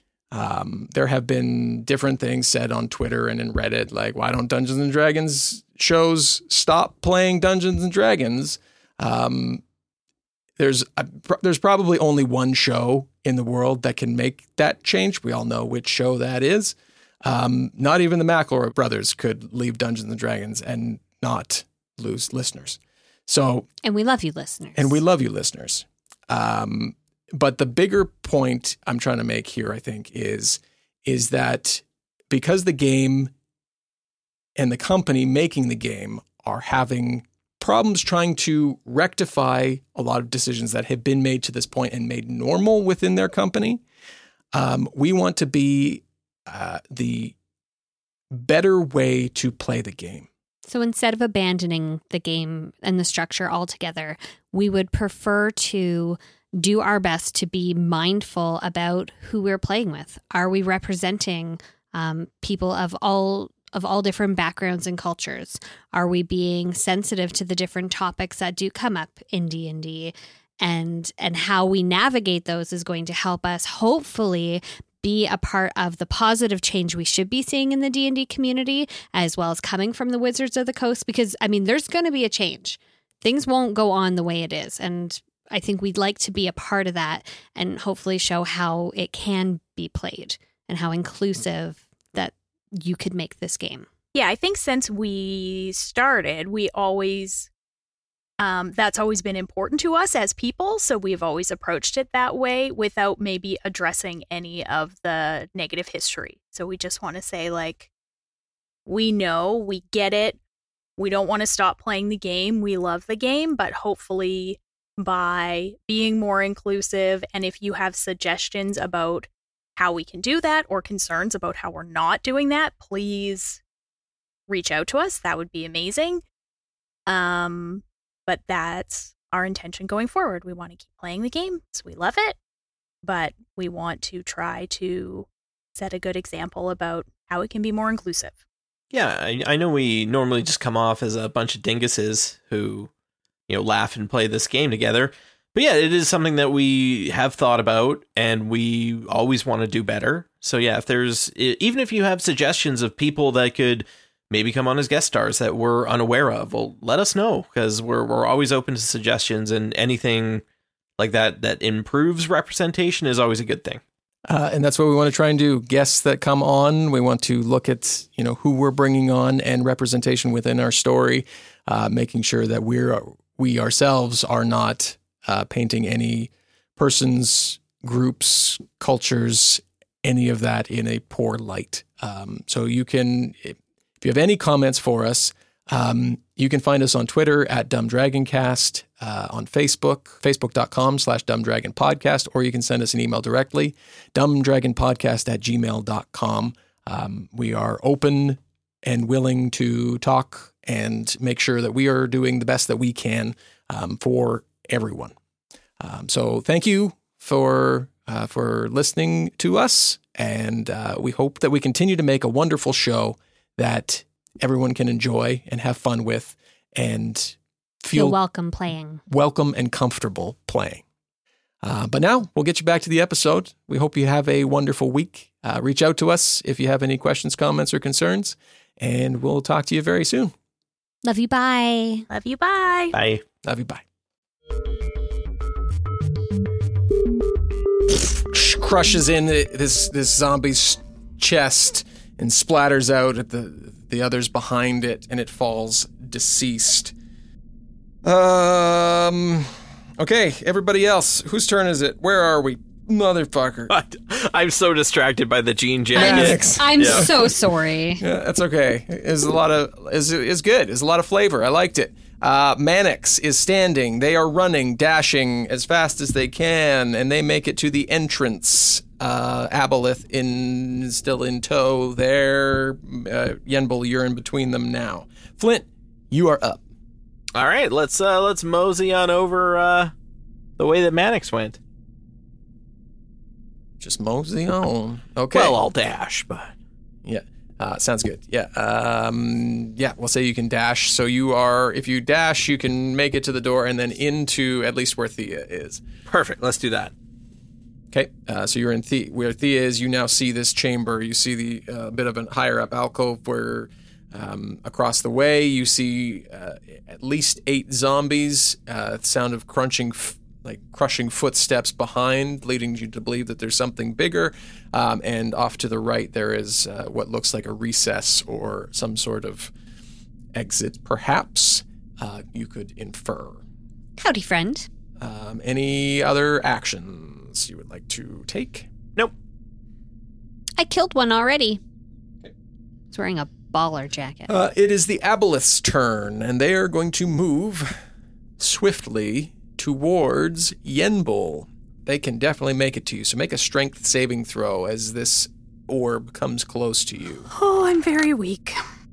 Um, there have been different things said on Twitter and in Reddit, like, why don't Dungeons and Dragons shows stop playing Dungeons and Dragons? Um, there's uh, pr- there's probably only one show in the world that can make that change. We all know which show that is. Um, not even the McElroy brothers could leave Dungeons and Dragons and not lose listeners. So, And we love you, listeners. and we love you, listeners. Um, but the bigger point I'm trying to make here, I think, is is that because the game and the company making the game are having problems trying to rectify a lot of decisions that have been made to this point and made normal within their company, um, we want to be uh, the better way to play the game. So instead of abandoning the game and the structure altogether, we would prefer to do our best to be mindful about who we're playing with. Are we representing um, people of all of all different backgrounds and cultures? Are we being sensitive to the different topics that do come up in D and D? And and how we navigate those is going to help us hopefully be a part of the positive change we should be seeing in the D and D community, as well as coming from the Wizards of the Coast, because, I mean, there's going to be a change. Things won't go on the way it is. And I think we'd like to be a part of that and hopefully show how it can be played and how inclusive that you could make this game. Yeah, I think since we started, we always Um, that's always been important to us as people, so we've always approached it that way without maybe addressing any of the negative history. So we just want to say, like, we know, we get it, we don't want to stop playing the game, we love the game, but hopefully by being more inclusive, and if you have suggestions about how we can do that or concerns about how we're not doing that, please reach out to us. That would be amazing. Um... But that's our intention going forward. We want to keep playing the game, so we love it. But we want to try to set a good example about how it can be more inclusive. Yeah, I, I know we normally just come off as a bunch of dinguses who, you know, laugh and play this game together. But yeah, it is something that we have thought about, and we always want to do better. So yeah, if there's, even if you have suggestions of people that could maybe come on as guest stars that we're unaware of, well, let us know, because we're we're always open to suggestions, and anything like that that improves representation is always a good thing. Uh, and that's what we want to try and do. Guests that come on, we want to look at, you know, who we're bringing on and representation within our story, uh, making sure that we're we ourselves are not uh, painting any persons, groups, cultures, any of that in a poor light. Um, so you can. It, If you have any comments for us, um, you can find us on Twitter at DumbDragonCast, uh, on Facebook, facebook.com slash DumbDragonPodcast, or you can send us an email directly, dumbdragonpodcast at gmail dot com. Um, we are open and willing to talk and make sure that we are doing the best that we can um, for everyone. Um, so thank you for uh, for listening to us, and uh, we hope that we continue to make a wonderful show that everyone can enjoy and have fun with and feel Feel welcome playing. welcome and comfortable playing. Uh, but now we'll get you back to the episode. We hope you have a wonderful week. Uh, reach out to us if you have any questions, comments, or concerns, and we'll talk to you very soon. Love you, bye. Love you, bye. Bye. Love you, bye. Crushes in this this zombie's chest and splatters out at the the others behind it, and it falls deceased. Um. Okay, everybody else, whose turn is it? Where are we, motherfucker? I'm so distracted by the jean jacket. I'm yeah. so sorry. Yeah, that's okay. It's a lot of is is good. It's a lot of flavor. I liked it. Uh, Mannix is standing. They are running, dashing as fast as they can, and they make it to the entrance. Uh, Aboleth in still in tow. There, uh, Yenbul, you're in between them now. Flint, you are up. All right, let's uh, let's mosey on over uh, the way that Mannix went. Just mosey on. Okay. Well, I'll dash, but yeah. Uh, sounds good. Yeah. Um, yeah. We'll say you can dash. So you are, if you dash, you can make it to the door and then into at least where Thea is. Perfect. Let's do that. Okay. Uh, so you're in Thea, where Thea is. You now see this chamber. You see the uh, bit of a higher up alcove where um, across the way you see uh, at least eight zombies. Uh, sound of crunching. F- like crushing footsteps behind, leading you to believe that there's something bigger. Um, and off to the right, there is uh, what looks like a recess or some sort of exit, perhaps, uh, you could infer. Howdy, friend. Um, any other actions you would like to take? Nope. I killed one already. Okay. He's wearing a baller jacket. Uh, it is the Aboleth's turn, and they are going to move swiftly towards Yenbul. They can definitely make it to you, so make a strength saving throw as this orb comes close to you. Oh, I'm very weak.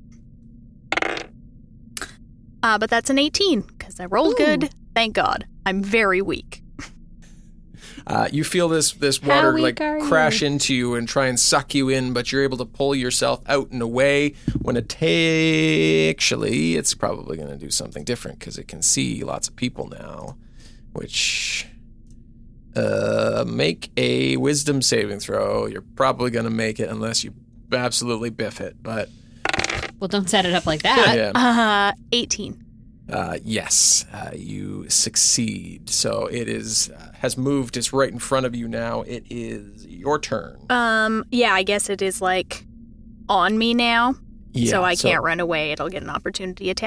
Uh, but that's an eighteen, because I rolled Ooh. good. Thank God. I'm very weak. Uh, you feel this this water like crash you? into you and try and suck you in, but you're able to pull yourself out and away. When it ta- actually, it's probably going to do something different because it can see lots of people now. Which, uh, make a wisdom saving throw. You're probably going to make it unless you absolutely biff it, but... Well, don't set it up like that. Yeah. Uh, eighteen. Uh, yes, uh, you succeed. So it is, uh, has moved. It's right in front of you now. It is your turn. Um, yeah, I guess it is, like, on me now. Yeah, so I so, can't run away. It'll get an opportunity attack.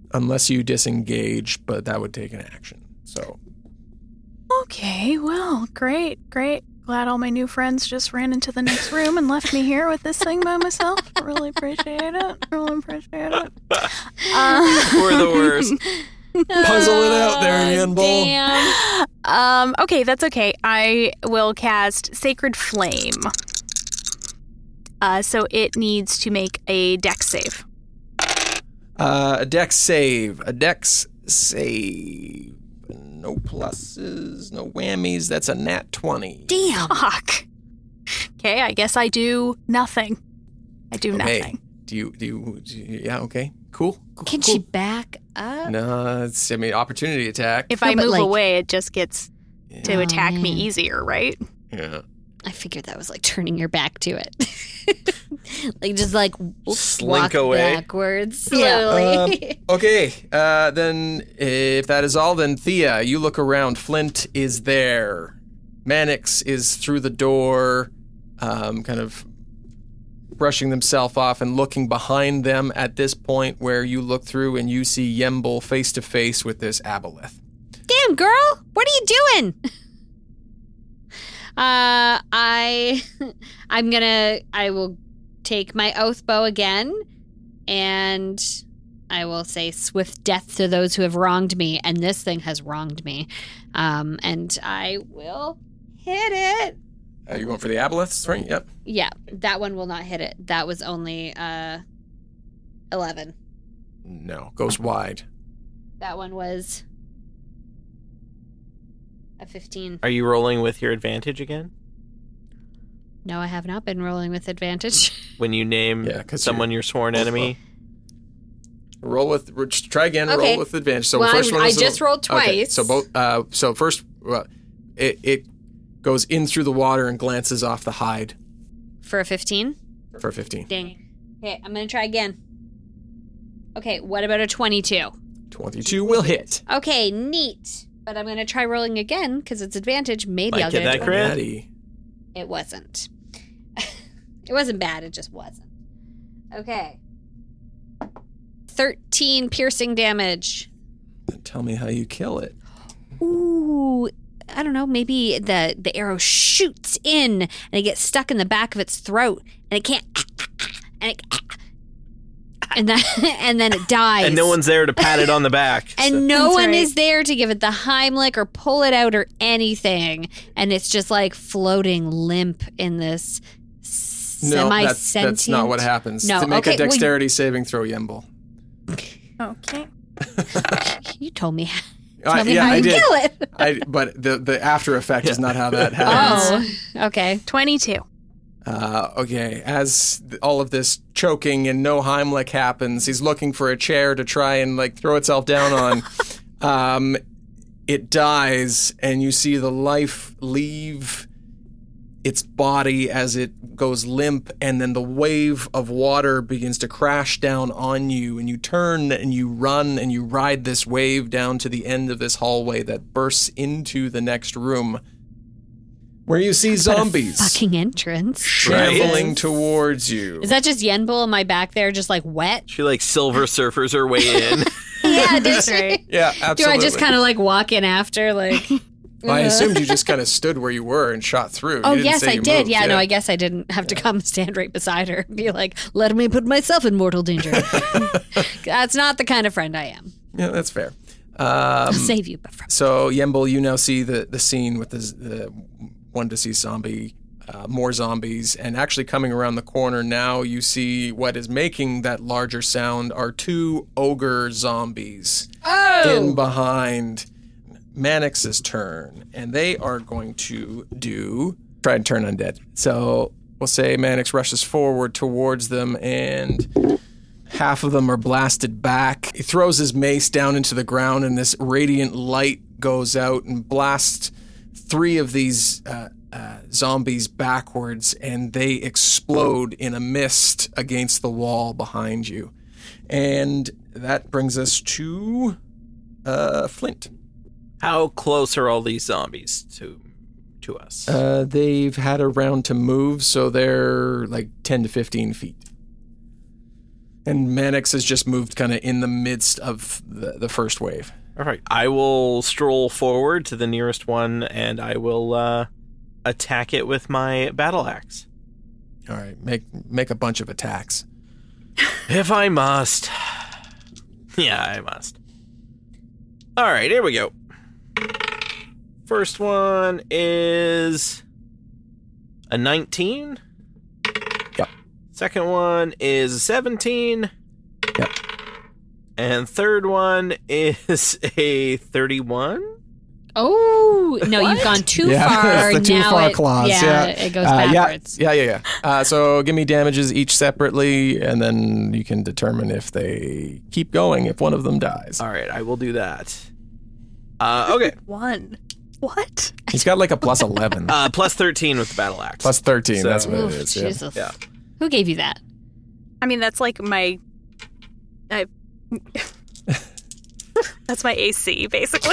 unless you disengage, but that would take an action. So. Okay, well, great, great. Glad all my new friends just ran into the next room and left me here with this thing by myself. Really appreciate it. Really appreciate it. Uh, We're the worst. Puzzle it out there, Ian Bull. Damn. Um, okay, that's okay. I will cast Sacred Flame. Uh, so it needs to make a dex save. Uh, a dex save. A dex save. No pluses, no whammies. That's a nat twenty. Damn. Fuck. Okay, I guess I do nothing. I do okay. nothing. Do you, do you, do you, yeah, okay. Cool. cool Can cool. she back up? No, it's, I mean, opportunity attack. If No, I but, move like- away, it just gets Yeah. to Oh, attack me man. easier, right? Yeah. I figured that was like turning your back to it. Like just like Slink walk away. backwards Yeah. slowly. Um, okay, uh, then if that is all, then Thea, you look around. Flint is there. Mannix is through the door, um, kind of brushing themselves off and looking behind them at this point where you look through and you see Yemble face to face with this aboleth. Damn, girl, what are you doing? Uh, I, I'm gonna, I will take my oath bow again, and I will say swift death to those who have wronged me, and this thing has wronged me. Um, and I will hit it. Are you going for the aboleths, right? Yep. Yeah, that one will not hit it. That was only, uh, eleven. No, goes wide. That one was a fifteen. Are you rolling with your advantage again? No, I have not been rolling with advantage. When you name Yeah, 'cause someone you're- your sworn enemy? Roll with, just try again, Okay. roll with advantage. So Well, first I'm- one I is a- just rolled Okay, twice. so both, uh, so first, well, it, it goes in through the water and glances off the hide For a fifteen? for fifteen. Dang. Okay, I'm going to try again. Okay, what about a twenty-two? twenty-two will hit. Okay, neat. But I'm going to try rolling again because it's advantage. Maybe Might I'll get get, a that twenty. crit. Natty. It wasn't. It wasn't bad, it just wasn't. Okay. thirteen piercing damage. Tell me how you kill it. Ooh, I don't know, maybe the, the arrow shoots in and it gets stuck in the back of its throat and it can't and it and that and then it dies. And no one's there to pat it on the back. And so- no That's one right. is there to give it the Heimlich or pull it out or anything. And it's just like floating limp in this No, that's, semi-sentient. that's not what happens. No, to make okay, a well, you- dexterity saving throw, Yemble. Okay. You told me. I- Tell me yeah, how I you did. kill it. I, but the, the after effect is not how that happens. Oh, okay. twenty-two. Uh, okay, as th- all of this choking and no Heimlich happens, he's looking for a chair to try and like throw itself down on. um, it dies, and you see the life leave its body as it goes limp, and then the wave of water begins to crash down on you, and you turn and you run and you ride this wave down to the end of this hallway that bursts into the next room, where you see zombies Fucking entrance. shambling Right. towards you. Is that just Yenbull in my back there, just like wet? She like silver surfers her way in. Yeah, That's right. Yeah, absolutely. Do I just kind of like walk in after, like? Well, I assumed you just kind of stood where you were and shot through. Oh You didn't yes, say I you did. moved. Yeah, no, I guess I didn't have to come stand right beside her and be like, "Let me put myself in mortal danger." That's not the kind of friend I am. Yeah, that's fair. Um, I'll save you, but from So, Yemble, you now see the, the scene with the, the one to see zombie, uh, more zombies, and actually coming around the corner now, you see what is making that larger sound are two ogre zombies in behind Mannix's turn, and they are going to do try and turn undead. So we'll say Mannix rushes forward towards them, and half of them are blasted back. He throws his mace down into the ground, and this radiant light goes out and blasts three of these uh, uh, zombies backwards, and they explode in a mist against the wall behind you. And that brings us to uh, Flint. How close are all these zombies to to us? Uh, they've had a round to move, so they're like ten to fifteen feet. And Mannix has just moved kind of in the midst of the, the first wave. All right. I will stroll forward to the nearest one, and I will uh, attack it with my battle axe. All right. Make make a bunch of attacks. If I must. Yeah, I must. All right, here we go. First one is a nineteen. Yep. Second one is a seventeen. Yep. And third one is a thirty-one. Oh, no, What? you've gone too yeah, far. it's the too now far it, clause. Yeah, Yeah, it goes Uh, backwards. Yeah, yeah, yeah. yeah. Uh, so give me damages each separately, and then you can determine if they keep going if one of them dies. All right, I will do that. Uh, okay. One. What? He's got like a plus eleven. Uh, plus thirteen with the battle axe. Plus thirteen, So- that's what Oof, it is. Yeah. Jesus. Yeah. Who gave you that? I mean, that's like my. I. That's my A C, basically.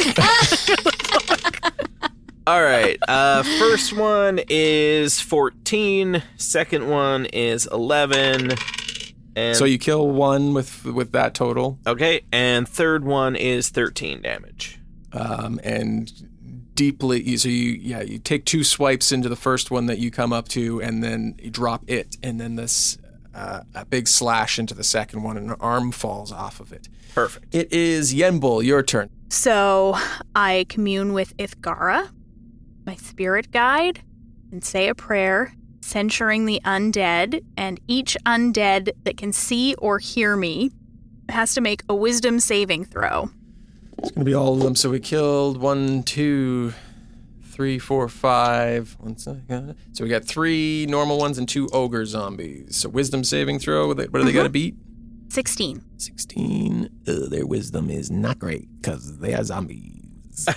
All right. Uh, first one is fourteen. Second one is eleven. And So you kill one with with that total, okay, and third one is thirteen damage. um, and deeply. So you yeah you take two swipes into the first one that you come up to, and then you drop it, and then this uh, a big slash into the second one, and an arm falls off of it. Perfect. It is Yenbul, your turn. So I commune with Ithgara, my spirit guide, and say a prayer, censuring the undead, and each undead that can see or hear me has to make a wisdom saving throw. It's going to be all of them. So we killed one, two, three, four, five. One second. So we got three normal ones and two ogre zombies. So wisdom saving throw. What do they, they got to beat? sixteen. sixteen. Uh, their wisdom is not great because they are zombies.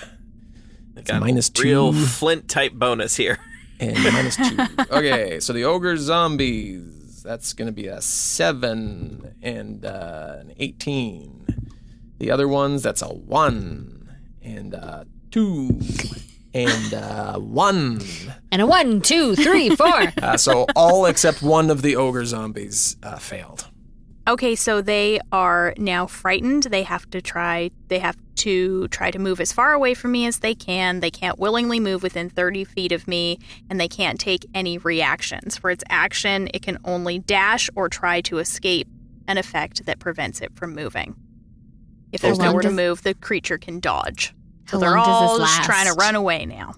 It's Got minus two. Real Flint type bonus here. And minus two. Okay, so the ogre zombies, that's going to be a seven and uh, an eighteen. The other ones, that's a one and uh, two and uh, one. And a one, two, three, four. Uh, so all except one of the ogre zombies uh, failed. Okay, so they are now frightened. They have to try they have to try to move as far away from me as they can. They can't willingly move within thirty feet of me, and they can't take any reactions. For its action, it can only dash or try to escape an effect that prevents it from moving. If there's How long nowhere to does- move, the creature can dodge. So How they're long does all this just trying to last? run away now.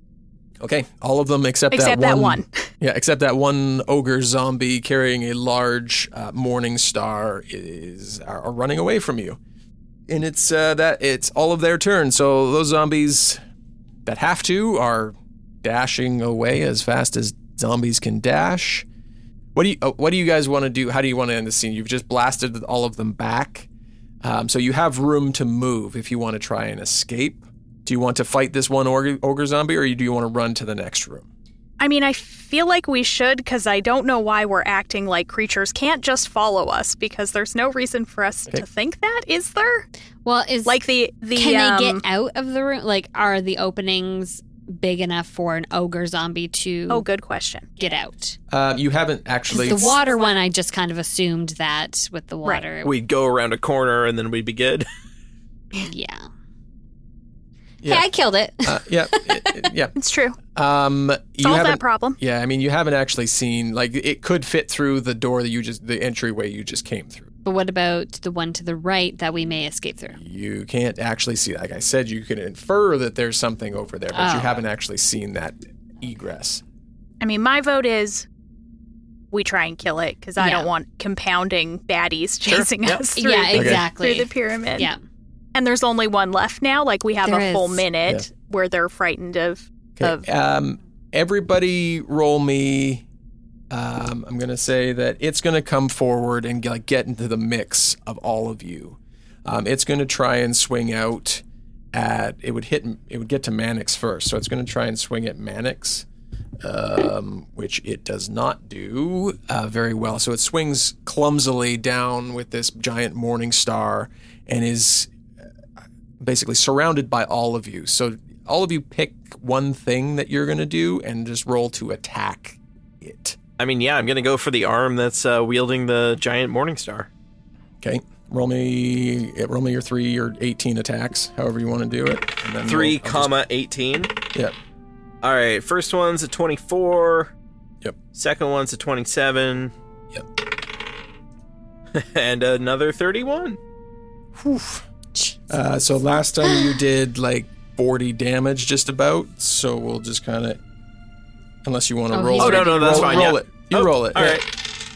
Okay, all of them except, Except that that one. one. Yeah, except that one ogre zombie carrying a large uh, morning star is are, are running away from you, and it's uh, that it's all of their turn. So those zombies that have to are dashing away as fast as zombies can dash. What do you uh, What do you guys want to do? How do you want to end the scene? You've just blasted all of them back, um, so you have room to move if you want to try and escape. Do you want to fight this one ogre, ogre zombie, or do you want to run to the next room? I mean, I feel like we should, because I don't know why we're acting like creatures can't just follow us, because there's no reason for us Okay. to think that, is there? Well, is Like the... the can they um, get out of the room? Like, are the openings big enough for an ogre zombie to Oh, good question. get out? Uh, you haven't 'Cause actually. the water one, I just kind of assumed that with the water. We'd go around a corner and then we'd be good. Yeah. Yeah. Hey, I killed it. Uh, yeah, it- it- yeah. It's true. Um, you Solve haven't- that problem. Yeah, I mean, you haven't actually seen like it could fit through the door that you just the entryway you just came through. But what about the one to the right that we may escape through? You can't actually see. Like I said, you can infer that there's something over there, but you Oh. haven't actually seen that egress. I mean, my vote is we try and kill it, because I Yeah. don't want compounding baddies chasing Yep. us through, Yeah, the, exactly. through the pyramid. Yeah. And there's only one left now. Like, we have There a full is. minute where they're frightened of... Okay. of Um, everybody, roll me. Um, I'm gonna say that it's gonna come forward and like get into the mix of all of you. Um, it's gonna try and swing out at. It would hit. It would get to Mannix first, so it's gonna try and swing at Mannix, um, which it does not do uh, very well. So it swings clumsily down with this giant morning star and is basically surrounded by all of you. So all of you pick one thing that you're going to do and just roll to attack it. I mean, yeah, I'm going to go for the arm that's uh, wielding the giant morning star. Okay. Roll me yeah, roll me your three or eighteen attacks, however you want to do it. And then three, we'll, comma, just... eighteen? Yep. All right, first one's a twenty-four. Yep. Second one's a twenty-seven. Yep. And another thirty-one. Whew. Uh, so last time you did like forty damage just about, so we'll just kind of, unless you want to oh, roll it. it. Oh, no, no, that's roll, fine. Roll yeah. it. You oh, roll it. All yeah. right.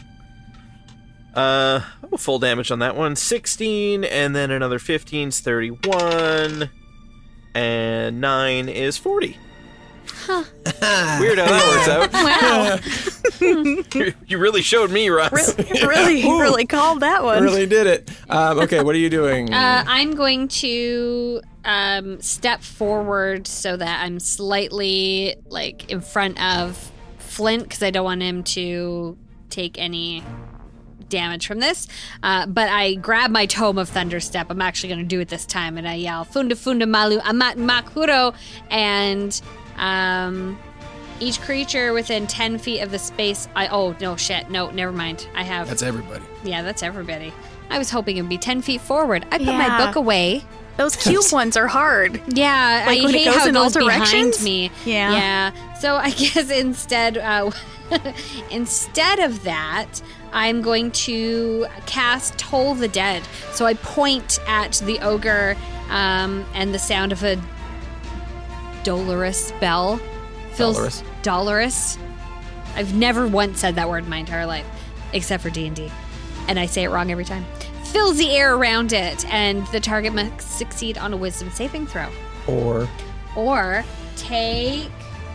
Uh, oh, full damage on that one. sixteen, and then another fifteen's thirty-one, and nine is forty. Huh. Weird how that works out. Wow. you, you really showed me, Russ. Really, really, really called that one. Really did it. Um, okay, what are you doing? Uh, I'm going to um, step forward so that I'm slightly like in front of Flint because I don't want him to take any damage from this. Uh, but I grab my Tome of Thunderstep. I'm actually going to do it this time, and I yell "Funda Funda Malu Amat Makuro," and um, each creature within ten feet of the space. I oh no shit no never mind. I have that's everybody. Yeah, that's everybody. I was hoping it'd be ten feet forward. I put Yeah. my book away. Those cube ones are hard. Yeah, Like I when it hate goes how it in all goes behind directions? me. Yeah. Yeah. So I guess instead, uh, instead of that, I'm going to cast Toll the Dead. So I point at the ogre, um, and the sound of a dolorous bell feels Dolorous. dolorous. I've never once said that word in my entire life, except for D and D, and I say it wrong every time. Fills the air around it, and the target must succeed on a Wisdom saving throw. Or Or take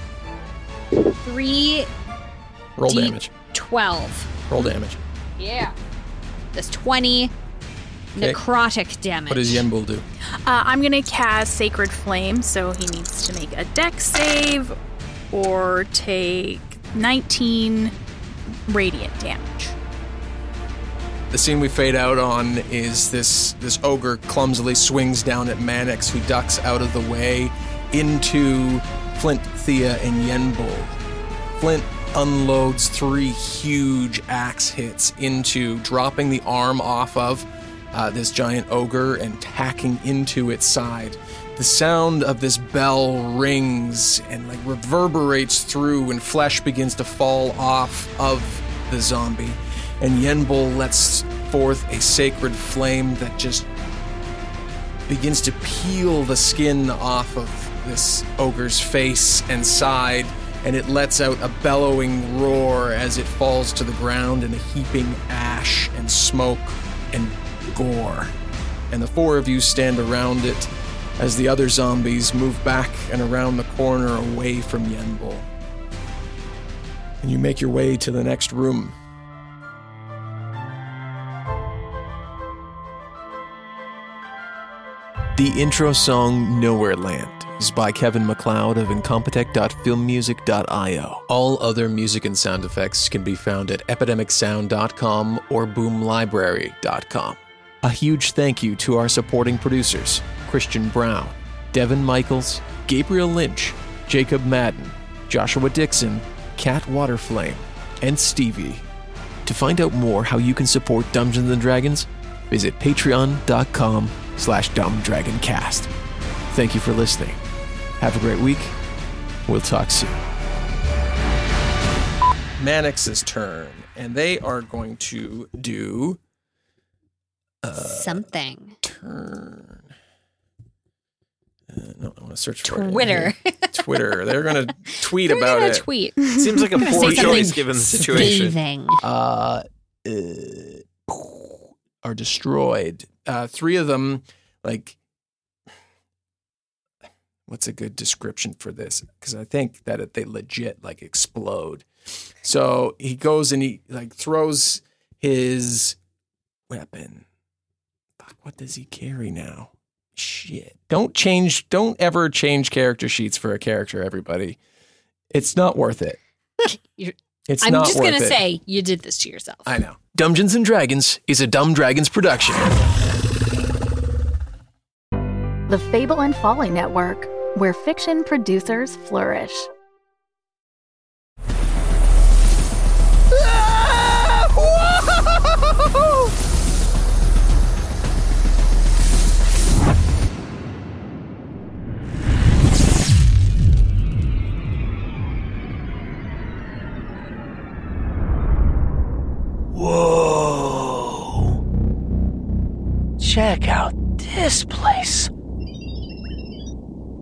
three roll D damage. twelve. Roll damage. Yeah. That's twenty Okay. necrotic damage. What does Yenbul do? Uh, I'm going to cast Sacred Flame, so he needs to make a dex save or take nineteen radiant damage. The scene we fade out on is this this ogre clumsily swings down at Mannix, who ducks out of the way into Flint, Thea, and Yenbul. Flint unloads three huge axe hits into dropping the arm off of uh, this giant ogre and tacking into its side. The sound of this bell rings and like reverberates through, and flesh begins to fall off of the zombie. And Yenbul lets forth a sacred flame that just begins to peel the skin off of this ogre's face and side, and it lets out a bellowing roar as it falls to the ground in a heaping ash and smoke and gore. And the four of you stand around it as the other zombies move back and around the corner away from Yenbul. And you make your way to the next room. The intro song Nowhere Land is by Kevin MacLeod of incompetech dot film music dot io. All other music and sound effects can be found at epidemic sound dot com or boom library dot com. A huge thank you to our supporting producers, Christian Brown, Devin Michaels, Gabriel Lynch, Jacob Madden, Joshua Dixon, Kat Waterflame, and Stevie. To find out more how you can support Dungeons and Dragons, visit patreon dot com slash dumbdragoncast. Thank you for listening. Have a great week. We'll talk soon. Mannix's turn, and they are going to do uh, something. Turn. Uh, no, I want to search for Twitter. it. Twitter. They're going to tweet They're about gonna it. Tweet. Seems like a poor choice given the situation. Scathing. Uh, uh, are destroyed. Uh, three of them, like, what's a good description for this? Because I think that it, they legit like explode. So he goes and he like throws his weapon. Fuck, what does he carry now? Shit. Don't change, don't ever change character sheets for a character, everybody. It's not worth it. You're, It's I'm not just worth gonna it. say you did this to yourself. I know. Dungeons and Dragons is a Dumb Dragons production. The Fable and Folly Network, where fiction producers flourish.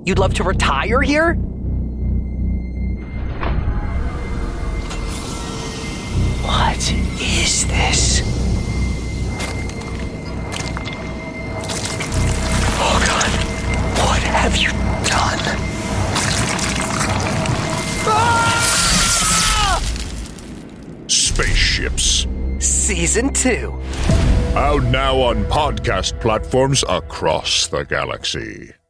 You'd love to retire here? What is this? Oh God, what have you done? Ah! Spaceships. Season two. Out now on podcast platforms across the galaxy.